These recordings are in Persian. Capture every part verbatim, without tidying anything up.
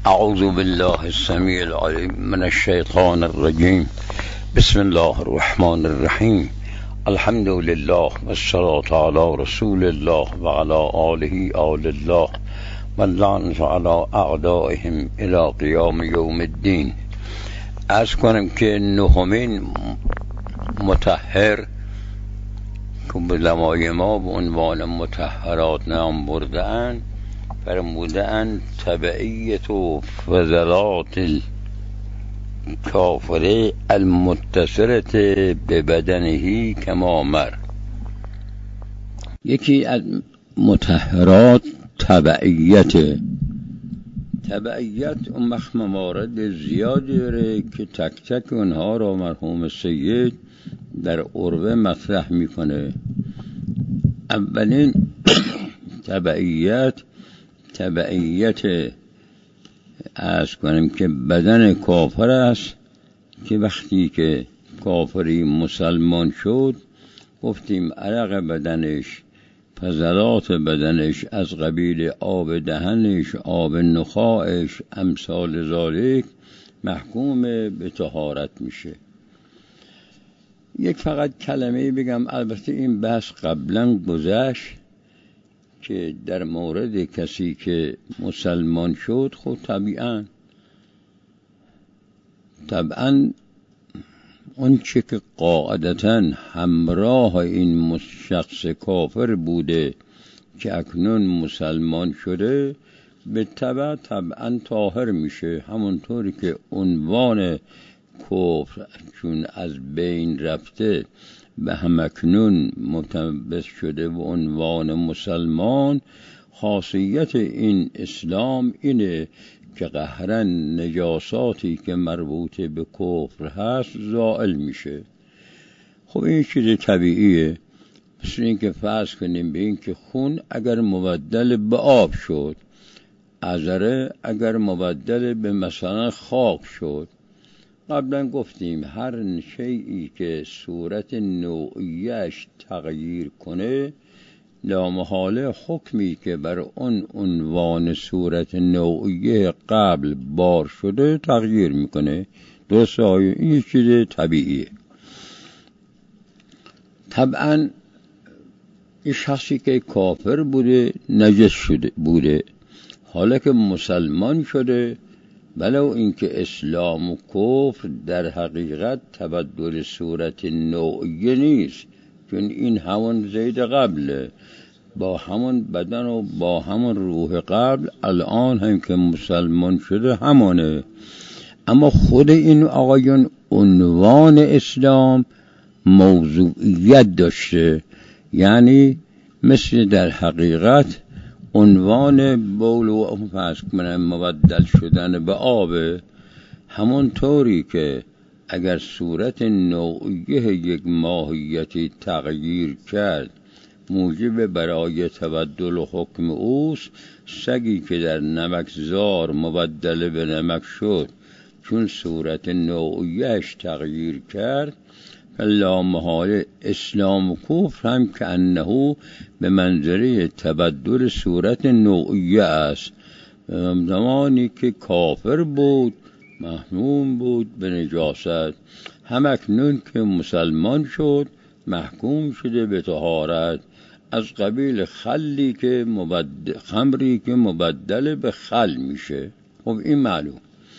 اعوذ بالله السمیع العلیم من الشیطان الرجیم. بسم الله الرحمن الرحیم. الحمد لله والصلاة علی رسول الله و علی آله آل الله واللعنة علی اعدائهم الی قیام یوم الدین. عرض کنم که نهمین مطهر که علمای ما به عنوان مطهرات نام برده‌اند فرموده‌اند تبعیت و فضلات الکافر المتصلة به بدنه کما مر. یکی از مطهرات تبعیت تبعیت اون مخ موارد زیادی داره که تک تک اونها را مرحوم سید در عروه مطرح میکنه. اولین تبعیت تبعیت عرض کنیم که بدن کافر است که وقتی که کافری مسلمان شد گفتیم عرق بدنش، فضلات بدنش از قبیل آب دهنش، آب نخاعش، امثال ذالک محکوم به طهارت میشه. یک فقط کلمه بگم، البته این بحث قبلا گذشت که در مورد کسی که مسلمان شد خود طبیعاً طبعاً اون چه که قاعدتاً همراه این شخص کافر بوده که اکنون مسلمان شده به تبع طبعاً طاهر میشه، همونطوری که عنوان کفر چون از بین رفته به همکنون متلبس شده و عنوان مسلمان. خاصیت این اسلام اینه که قهرن نجاساتی که مربوط به کفر هست زائل میشه. خب این چیز طبیعیه، مثل این که فرض کنیم به این که خون اگر مبدل به آب شد، عذره اگر مبدل به مثلا خاک شد. قبلا گفتیم هر شیئی که صورت نوعیش تغییر کنه لامحاله حکمی که بر اون عنوان صورت نوعیه قبل بار شده تغییر میکنه. درسته؟ این چیز طبیعیه. طبعا این شخصی که کافر بوده نجس شده بوده، حالا که مسلمان شده، ولو اینکه اسلام و کفر در حقیقت تبدل صورت نوعیه نیست، چون این همون زید قبله، با همون بدن و با همون روح قبل الان هم که مسلمان شده همونه. اما خود این آقایون عنوان اسلام موضوعیت داشته، یعنی مثل در حقیقت عنوان بول و فرض کنم مبدل شدن به آب، همون طوری که اگر صورت نوعیه یک ماهیتی تغییر کرد موجب برای تبدل حکم اوست. سگی که در نمکزار مبدل به نمک شد چون صورت نوعیهش تغییر کرد، لامحاله اسلام و کفر هم که انه به منظره تبدل صورت نوعیه است. زمانی که کافر بود محکوم بود به نجاست، هم اکنون که مسلمان شد محکوم شده به طهارت، از قبیل خلی که مبدل خمری که مبدل به خل میشه. خب این معلوم.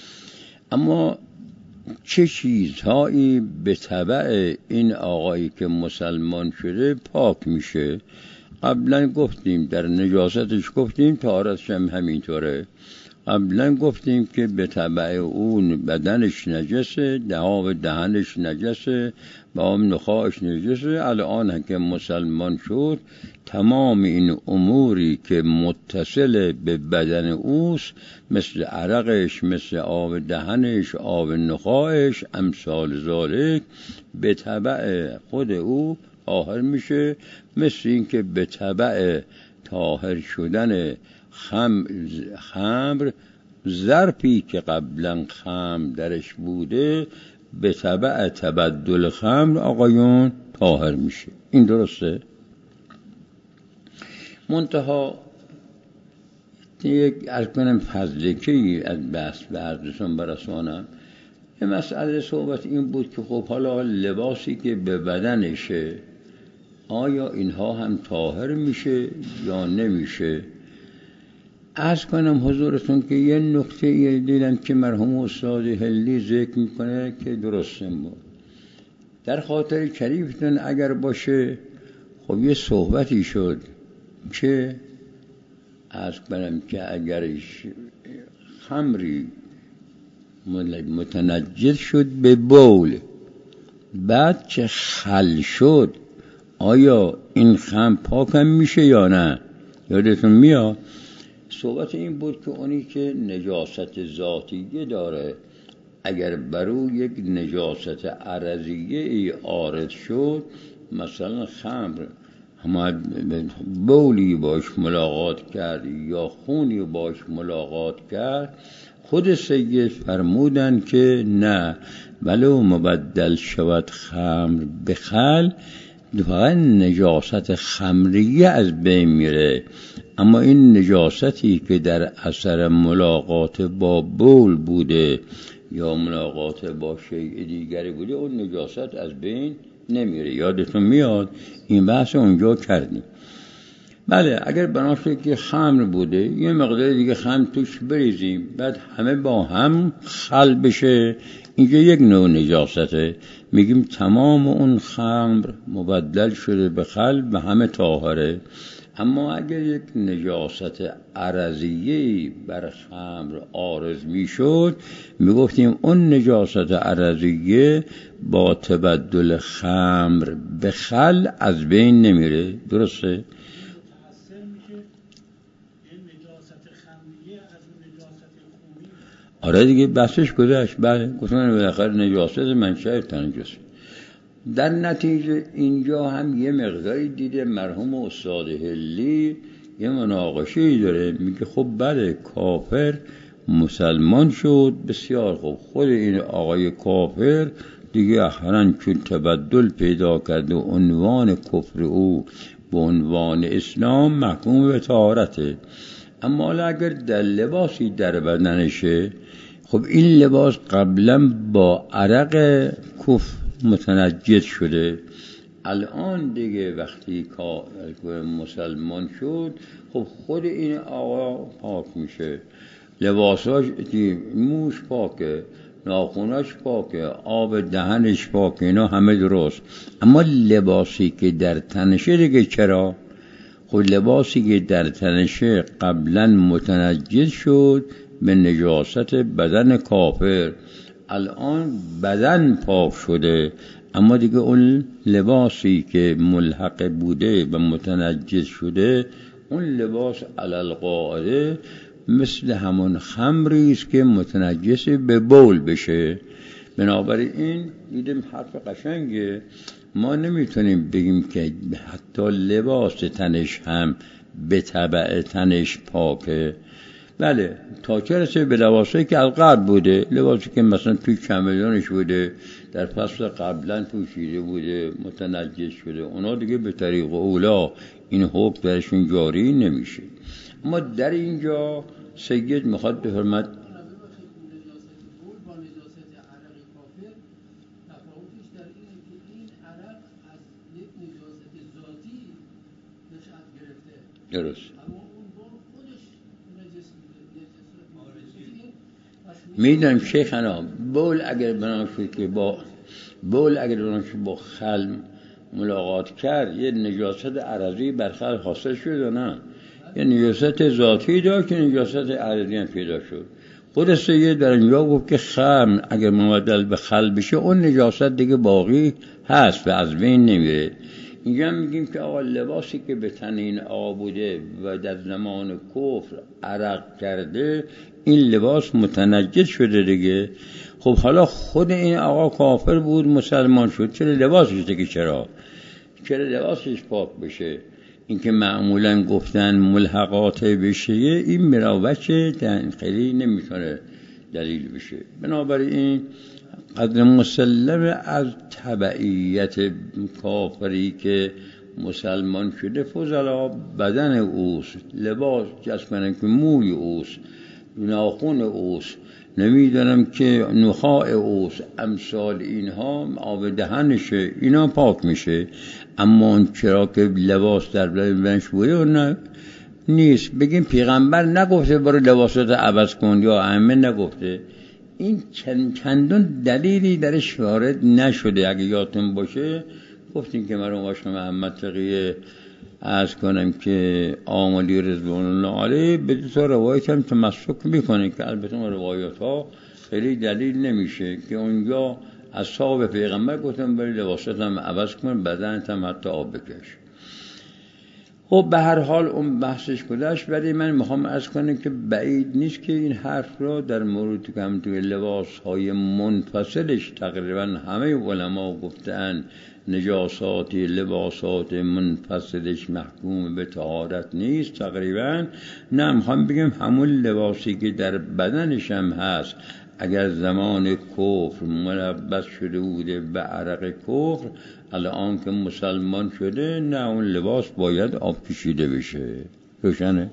اما چه چیزهایی به تبع این آقایی که مسلمان شده پاک میشه؟ قبلا گفتیم در نجاستش گفتیم طهارتش هم همینطوره. قبلا گفتیم که به تبع اون بدنش نجسه، آب دهنش نجسه، با آب نخاعش نجسه. الان هم که مسلمان شد تمام این اموری که متصل به بدن اوست، مثل عرقش، مثل آب دهنش، آب نخاعش، امثال ذالک، به تبع خود او طاهر میشه. مثل این که به تبع طاهر شدن خمر, خمر ظرفی که قبلا خمر درش بوده به تبع تبدل خمر آقایون طاهر میشه. این درسته؟ منتها یک از کنم فضلکی از بحث به عرضتون برسانم. یه مسئله صحبت این بود که خب حالا لباسی که به بدنشه آیا اینها هم طاهر میشه یا نمیشه؟ عرض کنم حضورتون که یه نکته یه دیدم که مرحوم استاد هلی ذکر میکنه که درسته بود در خاطر شریفتون اگر باشه. خب یه صحبتی شد که عرض کنم که اگر خمری متنجس شد به بول بعد که خل شد آیا این خمر پاکم میشه یا نه؟ یادتون میاد صحبت این بود که اونی که نجاست ذاتیه داره اگر برو یک نجاست عرضیه ای عارض شد، مثلا خمر همه بولی باش ملاقات کرد یا خونی باش ملاقات کرد، خود سید فرمودن که نه ولو مبدل شود خمر به خل فقط نجاست خمریه از بین میره، اما این نجاستی که در اثر ملاقات با بول بوده یا ملاقات با شیء دیگری بوده اون نجاست از بین نمیره. یادتون میاد این بحث اونجا کردیم. بله اگر بناشه که خمر بوده یه مقدار دیگه خمر توش بریزیم بعد همه با هم خل بشه، اینجا یک نوع نجاسته، میگیم تمام اون خمر مبدل شده به خل و همه طاهره. اما اگر یک نجاست عرضیه بر خمر عارض میشد میگفتیم اون نجاست عرضیه با تبدل خمر به خل از بین نمیره. درسته؟ آره دیگه بحثش گذشت. بله گفتن بالاخره نجاست منشأ تنجس. در نتیجه اینجا هم یه مقداری دیده مرحوم استاد هلی یه مناقشه‌ای داره، میگه خب بله کافر مسلمان شد، بسیار خوب، خود این آقای کافر دیگه اخیراً چون تبدل پیدا کرده عنوان کفر او به عنوان اسلام محکوم به طهارته، اما اگر در لباسی در بدنشه خب این لباس قبلا با عرق کفر متنجس شده، الان دیگه وقتی که مسلمان شد خب خود این آقا پاک میشه، لباساش موش پاکه، ناخوناش پاکه، آب دهنش پاکه، اینا همه درست، اما لباسی که در تنشه دیگه چرا؟ خب لباسی که در تنشه قبلا متنجس شد به نجاست بدن کافر، الان بدن پاک شده، اما دیگه اون لباسی که ملحق بوده و متنجس شده اون لباس علل قاعده مثل همون خمری است که متنجس به بول بشه. بنابراین دیدیم حرف قشنگه، ما نمیتونیم بگیم که حتی لباس تنش هم به تبع تنش پاکه. بله تا چه رسه به لباسایی که القلب بوده، لباسی که مثلا توی چمدانش بوده در فصل قبلا پوشیده بوده متنجس شده، اونا دیگه به طریق اولا این حکم درشون جاری نمیشه. اما در اینجا سید میخواد بفرماد درست میدونم شیخنا بول اگر بناشد که با بول اگر بناشد با خل ملاقات کرد یه نجاست عرضی بر خل حاصل شد و نه یه نجاست ذاتی داشت که نجاست عرضی هم پیدا شد. خود سید در اینجا گفت که خمر اگر مبدل به خل بشه اون نجاست دیگه باقی هست و از بین نمیره. اینجا میگیم که آقا لباسی که به تن این آقا بوده و در زمان کفر عرق کرده این لباس متنجس شده دیگه. خب حالا خود این آقا کافر بود مسلمان شد، چرا لباسش دیگه چرا چرا لباسش پاک بشه؟ اینکه معمولا گفتن ملحقات بشه این مراوچه خیلی نمیتونه دلیل بشه. بنابراین قدر مسلم از تبعیت کافری که مسلمان شده فضلا بدن اوست، لباس کس کنه که موی اوست، ناخون اوست، نمیدونم که نخاع اوست، امثال اینها آب دهنشه، اینا پاک میشه. اما اون چرا که لباس در بدنش بوده نه نیست. بگیم پیغمبر نگفته برو لباسات عوض کن یا ائمه نگفته. این چند چندان دلیلی درش وارد نشده. اگه یادتون باشه گفتیم که مرحوم آقا محمد تقیه عرض کنم که آملی رضوان الله علیه به دو تا روایت هم تمسک میکنه که البته اون روایات ها خیلی دلیل نمیشه که اونجا اصحاب پیغمبر گفتن برای لباسات هم عوض کن، بدنت هم حتی آب بکش. خب به هر حال اون بحثش گذشت، ولی من میخوام عرض کنم که بعید نیست که این حرف را در مورد که توی لباس های منفصلش تقریبا همه علما گفتن نجاسات لباسات منفصلش محکوم به طهارت نیست تقریبا. نه، میخوام بگم همون لباسی که در بدنش هم هست اگر زمان کفر ملبس شده بوده به عرق کفر، الان که مسلمان شده نه اون لباس باید آب کشیده بشه. روشنه؟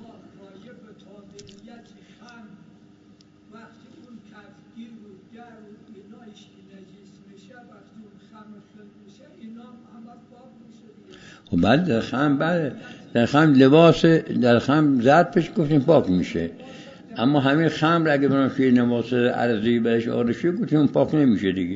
خب بعد در خم بعد در خم لباس در خم ظرفش گفتیم پاک میشه، اما همین خمر اگه برام که لباس عرضی بهش آرشه گفتیم پاک نمیشه دیگه.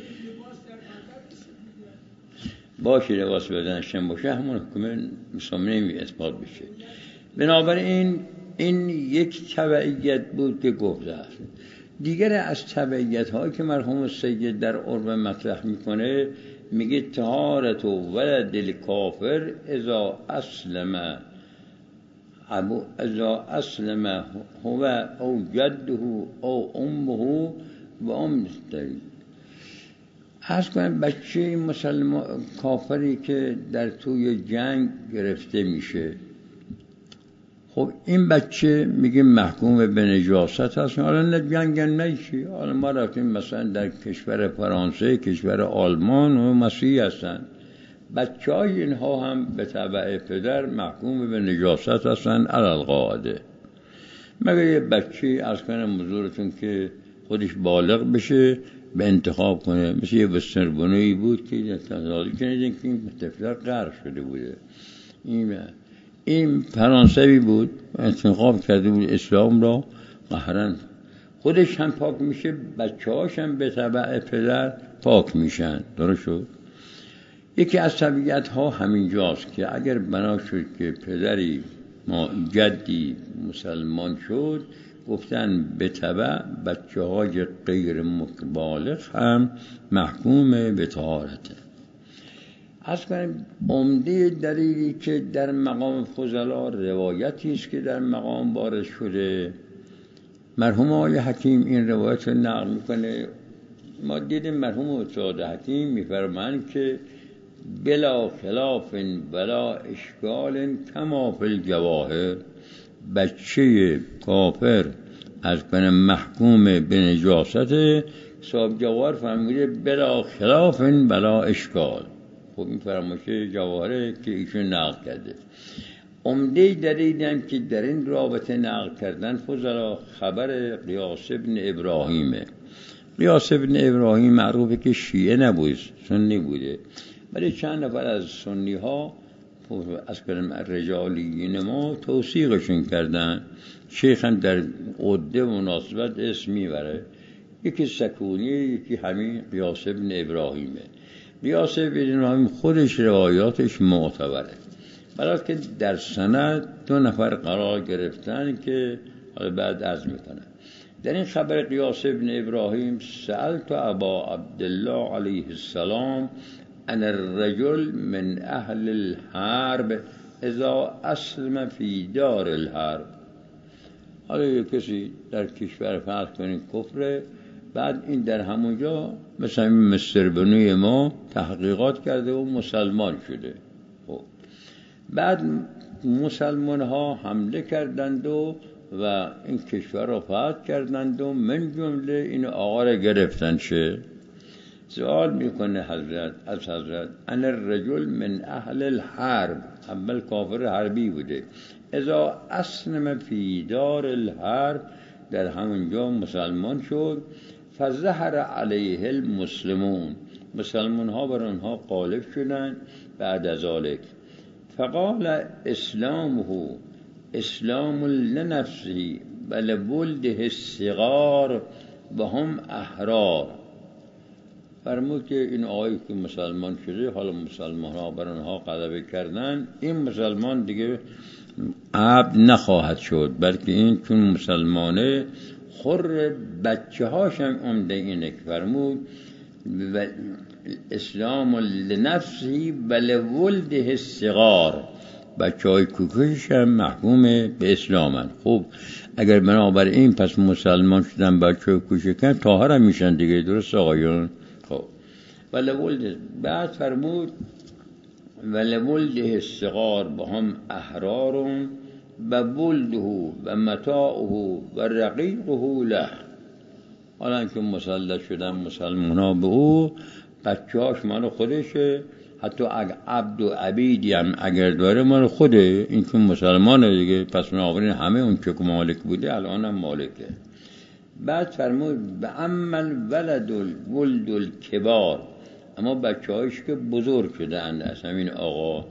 باشه لباس بدنشم باشه همون حکمه مسامنه نمی اثبات بشه. بنابراین این یک تبعیت بود که گفته است. دیگر از تبعیت هایی که مرحوم سید در عرب مطرح میکنه میگه طهارت و ولد الکافر اذا اسلم ابو اذا اسلم هو او جده او امه و ام دارید. عرض کنم بچه مسلمان کافری که در توی جنگ گرفته میشه، خب این بچه میگه محکوم به نجاست هست. حالا نه جنگ نه چی، حالا ما رفتیم مثلا در کشور فرانسه، کشور آلمان و مسیحی هستن، بچه های اینها هم به تبع پدر محکوم به نجاست هستن علل قاعده. مگر یه بچه از کنم حضورتون که خودش بالغ بشه به انتخاب کنه، مثل یه بستربونوی بود که تازادی کنیدین که این طفل غرق شده بوده، این این فرانسوی بود انتخاب کرده بود اسلام را، قهرن خودش هم پاک میشه، بچه هاش هم به تبع پدر پاک میشن. درست شد؟ یکی از طبیعت ها همینجاست که اگر بنا شد که پدری ما جدی مسلمان شد، گفتن به تبع بچه های غیر بالغ هم محکوم به طهارته. از کنیم عمده دلیلی که در مقام فضلا روایتی است که در مقام وارد شده، مرحوم آقای حکیم این روایت رو نقل میکنه. ما دیدیم مرحوم استاد حکیم میفرمایند که بلا خلاف بلا اشکال کما فی الجواهر، بچه کافر از کنم محکوم به نجاست، صاحب جواهر فرموده بلا خلاف بلا اشکال. خب این فرمایش جواهره که ایشون نقل کرده. عمده دلیلم که در این رابطه نقل کردن فضلا خبر قیاس ابن ابراهیمه. قیاس ابن ابراهیم معروفه که شیعه نبود، سنی بوده، ولی چند نفر از سنی ها از کلم رجالیین ما توثیقشون کردن. شیخ هم در عده مناسبت اسم میبره، یکی سکونی یکی همین قیاس ابن ابراهیمه. قیاس ابن ابراهیم خودش روایاتش معتبره، برای که در سند دو نفر قرار گرفتن که بعد عرض میکنن. در این خبر قیاس ابن ابراهیم سألت ابا عبدالله علیه السلام ان الرجل من اهل الحرب اذا اسلم فی دار الحرب. حالا یک کسی در کشور فرض کنید کفره، بعد این در همونجا مثلا این مستر بنوی ما تحقیقات کرده و مسلمان شده. خب بعد مسلمان ها حمله کردند و و این کشور را فتح کردند و من جمله این آقا را گرفتن. شه سوال میکنه حضرت از حضرت ان الرجل من اهل الحرب، اول کافر حربی بوده، اذا اسلم فی دار الحرب، در همونجا مسلمان شد، فظهر علیه المسلمون، مسلمان ها بر آنها غالب شدند، بعد از ذلك فقال اسلامه اسلام لنفسه بل ولده الصغار و هم احرار. فرمود که این آقایی که مسلمان شده، حالا مسلمان ها بر آنها غلبه کردن، این مسلمان دیگه عبد نخواهد شد، بلکه این چون مسلمانه خور بچه هاشم عمده اینه که فرمود و اسلام لنفسی بل ولده الصغار، بچه های کوکش هم محکوم به اسلامن. خب اگر بنابراین پس مسلمان شدن بچه های کوچکن طاهر هم میشن دیگه، درست آقایون؟ خب بل ولده، بعد فرمود بل ولده الصغار با هم احرارون و ولده و متاعه و رقیقه له. حالا که مسلط شدن مسلمان ها به او، بچه هاش مال خودشه، حتی اگر عبد و عبیدی هم اگر داره مال خوده، این که مسلمانه دیگه، پس بنابراین همه اون که مالک بوده الان هم مالکه. بعد فرمود به اما ولد الولد الکبار، اما بچه هایش که بزرگ شده اند از همین آقا،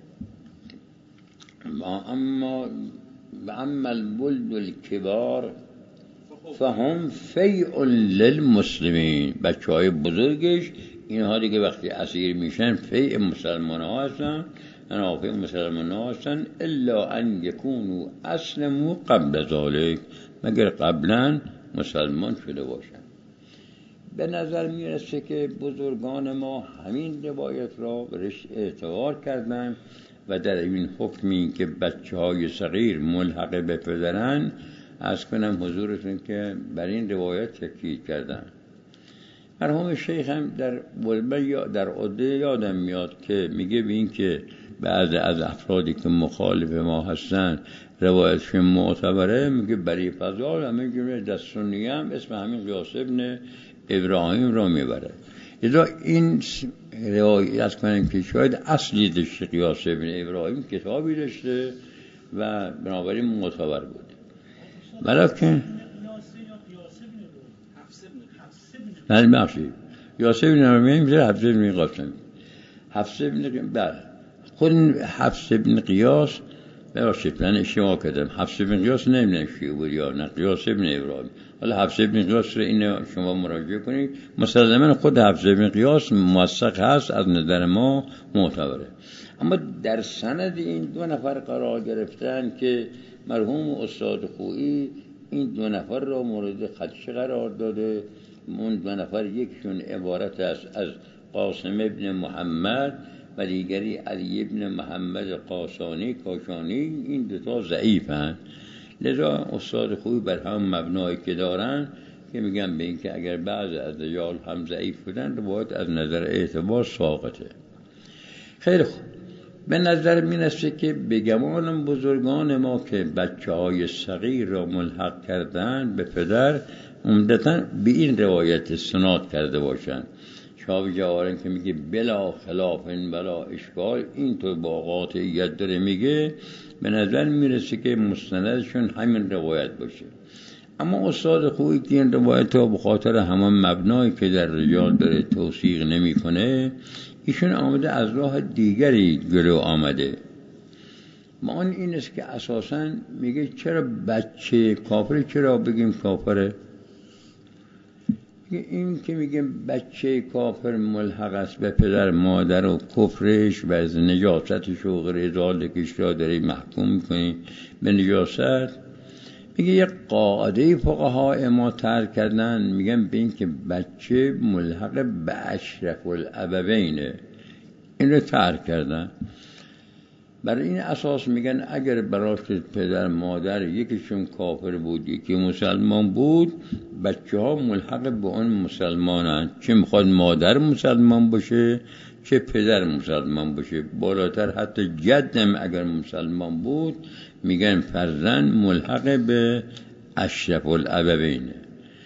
اما به اما الولد الکبار فهم فیء للمسلمین، بچه های بزرگش اینها دیگه وقتی اسیر میشن فیء مسلمان ها هستن، منافع مسلمان ها هستن، الا ان یکونوا اسلموا قبل ذلك، مگر قبلا مسلمان شده باشن. به نظر میرسه که بزرگان ما همین روایت را برش اعتبار کردن و در این حکمی که بچه های صغیر ملحق به پدرن، از کنم حضورتون که بر این روایت تکیه کردن. مرحوم شیخ هم در در عده یادم میاد که میگه به این که بعض از افرادی که مخالف ما هستن روایتشون معتبره، میگه برای فضال همه جمعه در سنی هم اسم همین قیاس ابن ابراهیم را میبره. اذا این روایت از کنم که شاید اصلی داشته، قیاس ابن ابراهیم کتابی داشته و بنابراین معتبر بود. ولیکن نه بخشید قیاس ابن ابراهیم میشه حفص ابن قاسم، حفص ابن بله خود حفص ابن قیاس، ببخشید من اشتباه کردم، حفص ابن قیاس نمیدونم چی بود یا نه قیاس ابن ابراهیم. حالا حفص ابن قیاس رو اینو شما مراجعه کنید، مسلماً خود حفص ابن قیاس موثق هست، از نظر ما معتبره. اما در سند این دو نفر قرار گرفتن که مرحوم استاد خویی این دو نفر را مورد خدشه قرار داده. اون دو نفر یکشون عبارت است از قاسم ابن محمد و دیگری علی ابن محمد قاسانی کاشانی، این دوتا ضعیفن. لذا استاد خویی بر هم مبنایی که دارن که میگن به این که اگر بعض از رجال هم ضعیف بودن باید از نظر اعتبار ساقطه. خیلی خوب، به نظر می رسه که به گمان بزرگان ما که بچه های صغیر را ملحق کردن به پدر عمدتاً به این روایت استناد کرده باشند. شاه جوارن که میگه بلا خلاف بلا اشکال، این تو با قاطعیت داره میگه، به نظر میرسه که مستندشون همین روایت باشه. اما استاد خویی که این روایت ها به خاطر همان مبنایی که در رجال داره توثیق نمیکنه، ایشون آمده از راه دیگری جلو آمده. ما آن این است که اساساً میگه چرا بچه کافر، چرا بگیم کافره؟ این که میگیم بچه کافر ملحق است به پدر مادر و کفرش و از نجاستش و غیر ذالکش را داری محکوم میکنی به نجاست، میگه یک قاعده فقهای ما ترک کردن، میگن به این که بچه ملحق به اشرف الابوینه، این رو ترک کردن. برای این اساس میگن اگر براش پدر مادر یکیشون کافر بود یکی مسلمان بود، بچه ها ملحق به اون مسلمانن، چه میخواد مادر مسلمان باشه چه پدر مسلمان باشه، بالاتر حتی جدم اگر مسلمان بود میگن فرزند ملحق به اشرف الابوینه.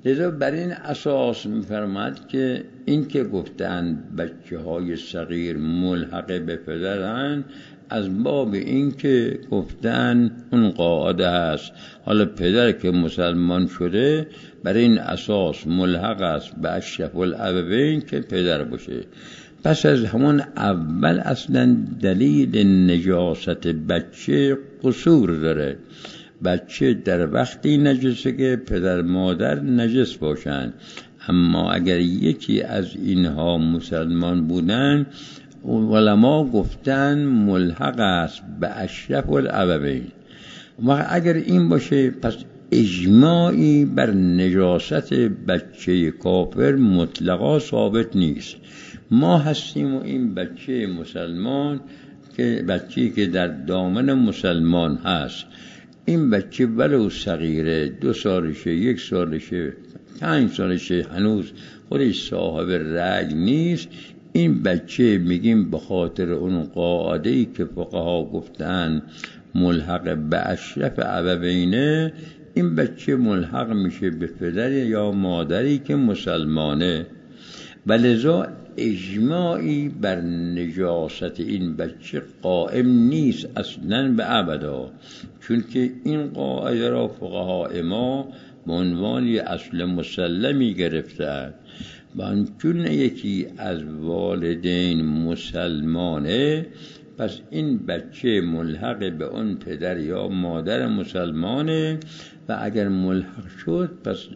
لذا بر این اساس می‌فرماد که این که گفتند بچه های صغیر ملحق به پدرند، از باب این که گفتن اون قاعده هست حالا پدر که مسلمان شده بر این اساس ملحق است به اشرف الابوین که پدر باشه. پس از همون اول اصلا دلیل نجاست بچه قصور داره. بچه در وقتی نجسه که پدر مادر نجس باشن، اما اگر یکی از اینها مسلمان بودن علما گفتن ملحق است به اشرف الابوین. و اگر این باشه پس اجماعی بر نجاست بچه کافر مطلقا ثابت نیست. ما هستیم و این بچه مسلمان که بچه‌ای که در دامن مسلمان هست، این بچه ولو صغیره، دو سالشه، یک سالشه، پنج سالشه، هنوز خودش صاحب رأی نیست، این بچه میگیم به خاطر اون قاعده‌ای که فقها گفتن ملحق به اشرف ابوینه، این بچه ملحق میشه به پدر یا مادری که مسلمانه. ولذا اجماعی بر نجاست این بچه قائم نیست اصلا به ابدا، چون که این قاعده را فقهای ما به عنوان اصل مسلمی گرفتند. و چون یکی از والدین مسلمانه، پس این بچه ملحق به اون پدر یا مادر مسلمانه و اگر ملحق شد پس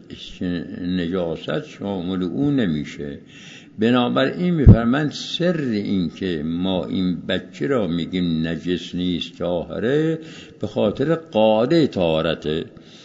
نجاست شامل او نمیشه. بنابراین میفرمند سر این که ما این بچه را میگیم نجس نیست طاهره به خاطر قاعده طهارته.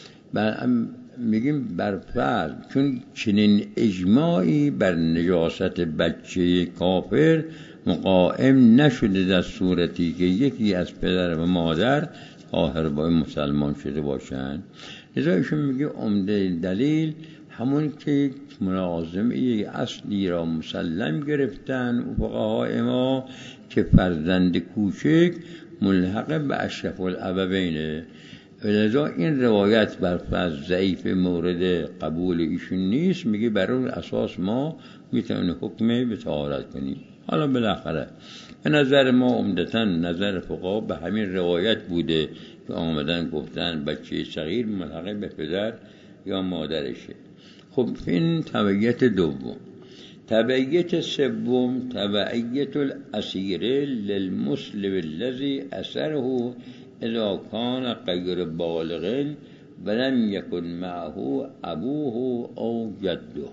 میگیم بر فرض چون چنین اجماعی بر نجاست بچه کافر مقائم نشده در صورتی که یکی از پدر و مادر طاهر با مسلمان شده باشند. لذا ایشون میگه عمده دلیل همون که ملازمه اصلی را مسلم گرفتن فقهای ما که فرزند کوچک ملحق به اشرف الابوینه. لذا این روایت بر فرض ضعیف مورد قبول ایشون نیست، میگه بر اون اساس ما میتونیم حکم به طهارت کنیم. حالا بالاخره به نظر ما عمدتاً نظر فقها به همین روایت بوده که آمدن گفتن بچه صغیر ملحق به پدر یا مادرشه. خب این تبعیت دوم. تبعیت سوم تبعیت الاسیر للمسلم الذي اثره اذا كان غیر بالغ ولم يكن معه ابوه او جده.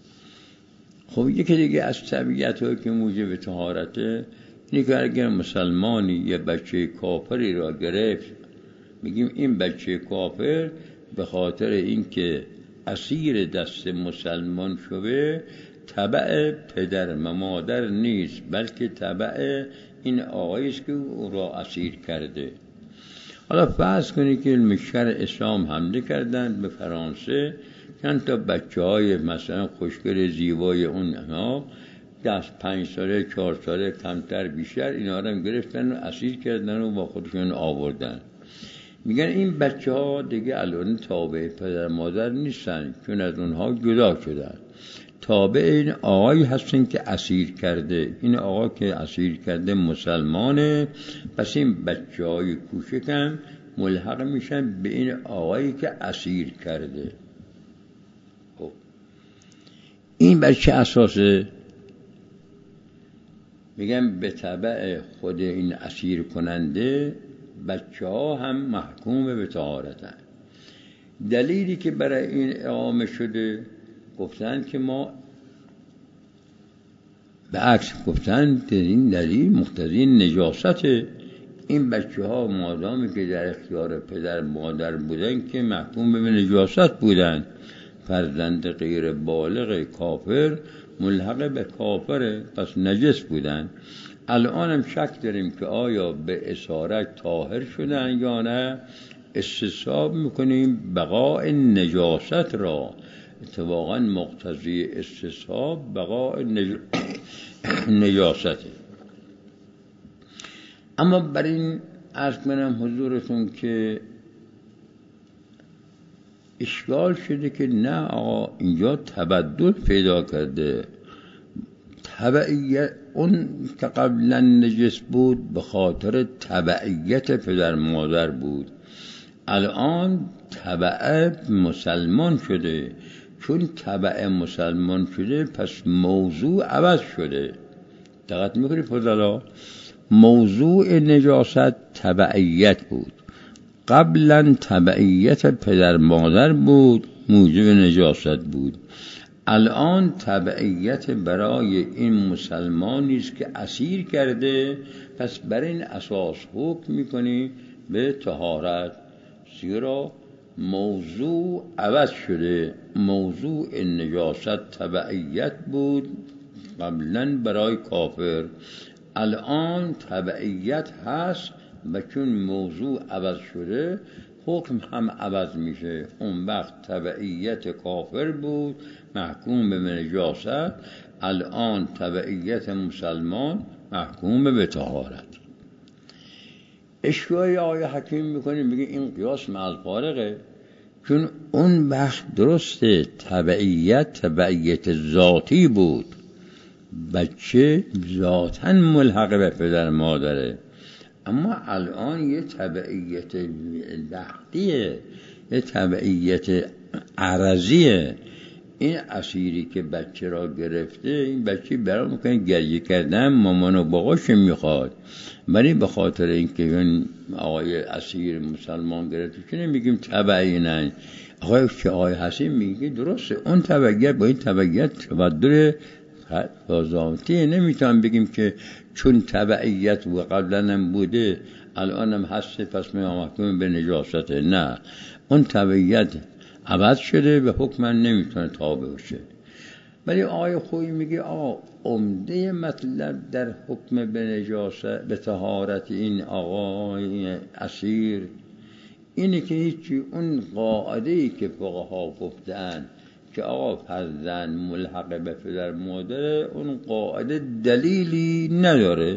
خب یکی دیگه از تبعیت هایی که موجب طهارته اینه که اگر مسلمانی یه بچه کافری را گرفت، میگیم این بچه کافر به خاطر اینکه اسیر دست مسلمان شده تبع پدر و مادر نیست، بلکه تبع این آقایی است که او را اسیر کرده. حالا فرض کنید که علم شرع اسلام حمله کردن به فرانسه، چند تا بچه های مثلا خوشگل زیبای اونها دست پنج ساله چهار ساله کمتر بیشتر اینا را گرفتن و اسیر کردن و با خودشون آوردن. میگن این بچه ها دیگه الان تابع پدر مادر نیستن، چون از اونها جدا شدن، تابع این آقایی هستن که اسیر کرده. این آقا که اسیر کرده مسلمانه، پس این بچه های کوچکم ملحق میشن به این آقایی که اسیر کرده. خب این بچه اساسه میگن به تبع خود این اسیر کننده بچه ها هم محکوم به طهارتن. دلیلی که برای این اقامه شده گفتن که ما به عکس گفتن که این دلیل مقتضی نجاست این بچه ها مادامی که در اختیار پدر مادر بودن که محکوم به نجاست بودن. فرزند غیر بالغ کافر ملحق به کافر، پس نجس بودن. الان هم شک داریم که آیا به اسارت طاهر شدن یا نه. استصحاب میکنیم بقاء نجاست را، اتفاقا مقتضی استصحاب بقاء نج... نجاسته. اما بر این عرض کنم حضورتون که اشکال شده که نه آقا اینجا تبدل پیدا کرده. تبعیت اون که قبلا نجس بود به خاطر تبعیت پدر مادر بود، الان تبع مسلمان شده. چون تبع مسلمان شده پس موضوع عوض شده. دقت میکنی فضلا؟ موضوع نجاست تبعیت بود، قبلا تبعیت پدر مادر بود موجب نجاست بود، الان تبعیت برای این مسلمانی است که اسیر کرده، پس بر این اساس حکم میکنی به طهارت، زیرا موضوع عوض شده. موضوع نجاست تبعیت بود قبلا برای کافر، الان تبعیت هست و چون موضوع عوض شده حکم هم عوض میشه. اون وقت تبعیت کافر بود محکوم به نجاست، الان تبعیت مسلمان محکوم به طهارت. اشکای آیه حکیم میکنیم میگه این قیاس مع الفارقه، چون اون وقت درسته تبعیت تبعیت ذاتی بود، بچه ذاتاً ملحق به پدر مادره، اما الان یه تبعیت لحظیه، یه تبعیت عرضیه. این اسیری که بچه را گرفته، این بچه برای میکنه گریه کردن مامان و باباش میخواد، ولی به خاطر اینکه این آقای اسیر مسلمان گرفته چون میگیم تبعی نه. آقای چه آقای حسین میگه درسته اون تبعیت با این تبعیت تبدل ذاتی، نمیتونم بگیم که چون تبعیت و قبلا هم بوده الان هم هست پس می محکوم به نجاسته. نه، اون تبعیت عوض شده و حکم نمیتونه تابع باشه. ولی آیه خویی میگه آقا عمده مطلب در حکم به نجاست به طهارت این آقای اسیر اینه که هیچی اون قاعده‌ای که فقها گفتن که آقا فرزند ملحق به پدر مادره، اون قاعده دلیلی نداره.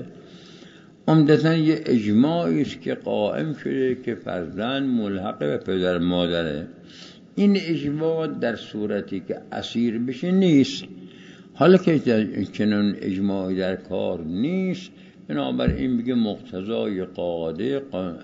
عمدتاً یه اجماعی است که قائم شده که فرزند ملحق به پدر مادره. این اجماع در صورتی که اسیر بشه نیست. حالا که چنان اجماعی در کار نیست، بنابراین میگه مقتضای قاعده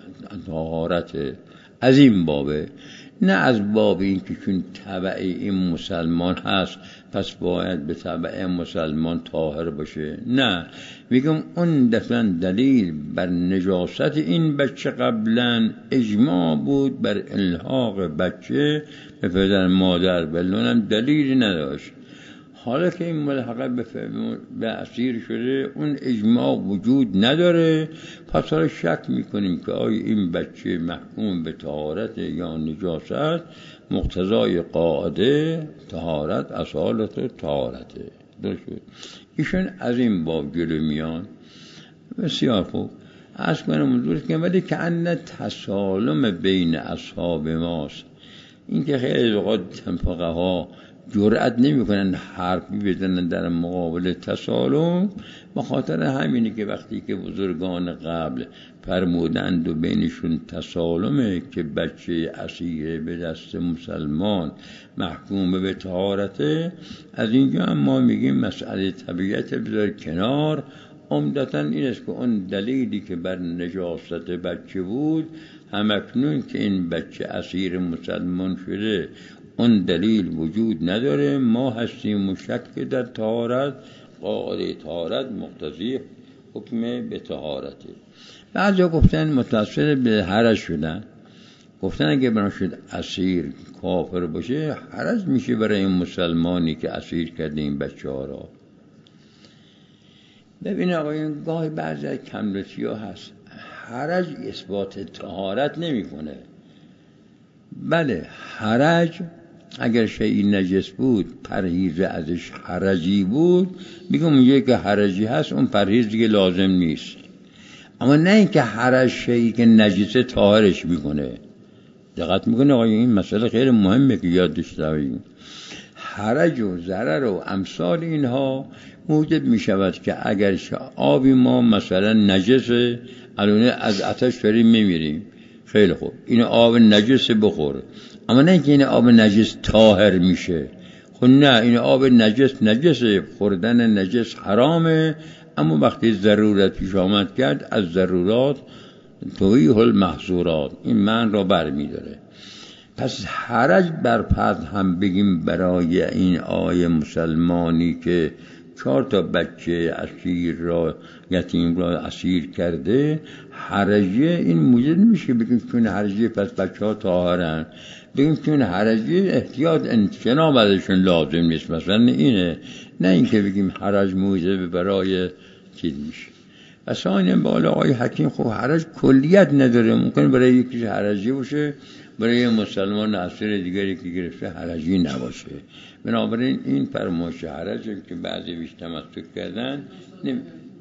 طهارت از این بابه، نه از باب این که چون تبع این مسلمان هست پس باید به تبع مسلمان طاهر باشه. نه، میگم اون دفعا دلیل بر نجاست این بچه قبلا اجماع بود بر الحاق بچه به پدر مادر، بلونم دلیلی نداشت. حالا که این ملحقه به اسیر شده اون اجماع وجود نداره، پس حالا شک میکنیم که آیا این بچه محکوم به طهارت یا نجاست. مقتضای قاعده طهارت اصالت طهارته. درست شد. ایشون از این باب جلو میان. بسیار خوب از کنم درست کنم، ولی که ان تسالم بین اصحاب ماست. این که خیلی اوقات فقها جرأت نمی کنن حرفی بزنن در مقابل تسالم، به خاطر همینه که وقتی که بزرگان قبل فرمودند و بینشون تسالمه که بچه اسیر به دست مسلمان محکوم به طهارته، از اینجا هم ما میگیم مسئله طبیعت بذار کنار. عمدتاً این است که اون دلیلی که بر نجاست بچه بود همکنون که این بچه اسیر مسلمان شده اون دلیل وجود نداره. ما هستیم مشک در طهارت، قاعده طهارت مقتضی حکم به طهارته. بعضیا گفتن متصل به حرج شدن، گفتن اگه بنا شد اسیر کافر باشه حرج میشه برای این مسلمانی که اسیر کرده این بچه ها را. ببین آقایون گاهی بعضی از کمرسی ها هست حرج اثبات طهارت نمی کنه. بله حرج اگر شیئی نجس بود پرهیز ازش حرجی بود، میگم اونجایی که حرجی هست اون پرهیز دیگه لازم نیست. اما نه اینکه حرج شیئی که نجسه طاهرش میکنه. دقت میکنه آقای این مسئله خیلی مهمه که یاد داشته باشیم. حرج و ضرر و امثال اینها موجب میشود که اگر آبی ما مثلا نجسه الان از آتش داریم میمیریم، خیلی خوب، این آب نجس بخور، اما نه که این آب نجس طاهر میشه. خب نه، این آب نجس نجسه، خوردن نجس حرامه، اما وقتی ضرورت پیش آمد کرد از ضرورات تویح المحظورات، این من را برمیداره. پس حرج بر فرد هم بگیم برای این آیه مسلمانی که چهار تا بچه اسیر را یتیم را اسیر کرده، حرجه این موجود نمیشه بگیم چون حرجه پس بچه ها طاهرن، بگیم چون حرجه احتیاط انتشناب ازشون لازم نیست، مثلا اینه، نه اینکه بگیم حرج موجب برای چیز میشه. اصلا این بالا آقای حکیم خب حرج کلیت نداره، ممکن برای یکیش حرجی باشه، برای مسلمان اسیر دیگری که گرفته حرجی نباشه. بنابراین این فرمایش حرج که بعضی بیش تمسک کردن نمی...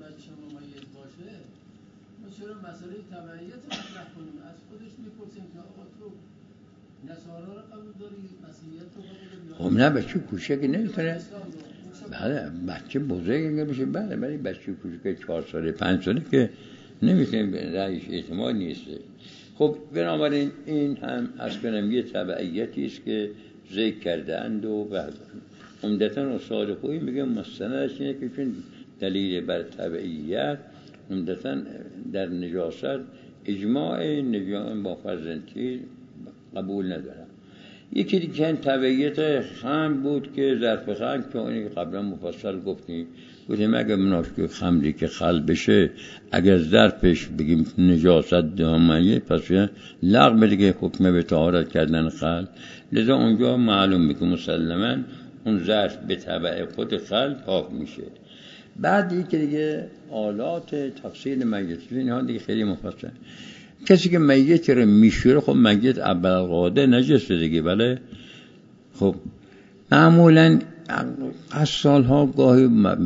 چرا مسئله تبعیت مطرح کنیم؟ از خودش میپرسیم که آقا تو نصارا رو قبول داری، مسیحیت رو قبول داری؟ خب نه، بچه کوچک نمیتونه، بله بچه بزرگ اگر بشه بله، ولی بچه کوچک چهار ساله پنج ساله که نمیتونه، رأیش اعتماد نیسته. خب بنابراین این هم از کنم یه تبعیتی است که ذکر کرده اند و عمدتاً استاد خوبی میگه مستندش اینه که چون دلیل بر تبعیت عمدتاً در نجاست اجماع نجاست با فرزندی قبول ندارم. یکی دیگه این تبعیت خمر بود که ظرف خمر که اینی قبلا مفصل گفتیم، گفتیم اگر مناشک خمری که خل بشه اگر ظرفش بگیم نجاست دامنه پس لغو دیگه حکم به طهارت کردن خل، لذا اونجا معلوم میگه مسلماً اون ظرف به تبع خود خل پاک میشه. بعد یکی دیگه آلات تفصیل میت، اینها دیگه خیلی مفصل. کسی که میت رو میشوره خب میت اول قاعده نجسه دیگه، بله. خب معمولاً از سالها گاهی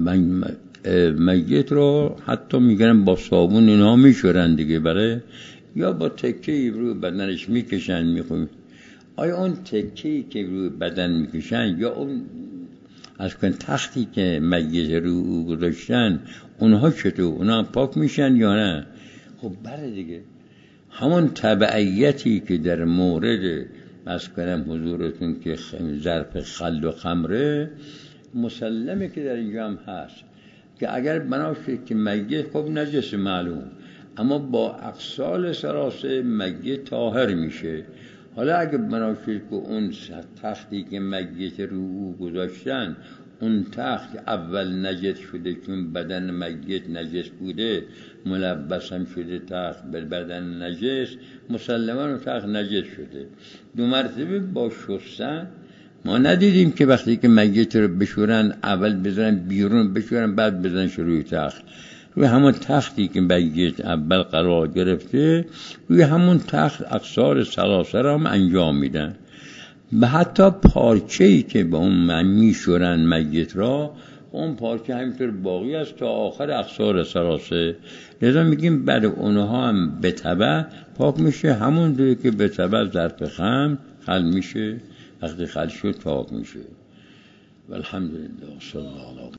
میت رو حتی میگن با صابون اینها میشورن دیگه، بله، یا با تکه‌ای روی بدنش میکشن میخویم. آیا اون تکه‌ای که روی بدن میکشن یا اون از کن تختی که میت رو گذاشتن اونها چطور؟ اونها پاک میشن یا نه؟ خب بله دیگه، همون تبعیتی که در مورد از کنم حضورتون که ظرف خل و خمره مسلمه که در اینجا هم هست که اگر بناشه که میت خب نجس معلوم، اما با اغسال سراسه میت طاهر میشه. حالا اگه بناشه که اون تختی که میت رو او گذاشتن اون تخت اول نجس شده چون بدن میت نجس بوده، ملبس هم شده تخت به بدن نجس، مسلماً اون تخت نجس شده. دو مرتبه با شستن ما ندیدیم که وقتی که میت رو بشورن اول بذارن بیرون بشورن بعد بزنن روی تخت. روی همون تختی که میت اول قرار گرفته روی همون تخت اقصار ثلاثه را هم انجام میدن. به حتی پارچه‌ای که با اون میشورن میت را، اون پارچه همینطور باقی است تا آخر اقصار ثلاثه. لذا میگیم بعد اونها هم به تبع پاک میشه، همون دوی که به تبع ظرف خمر خل میشه، وقتی خل شد پاک میشه. والحمدلله صلی الله علیه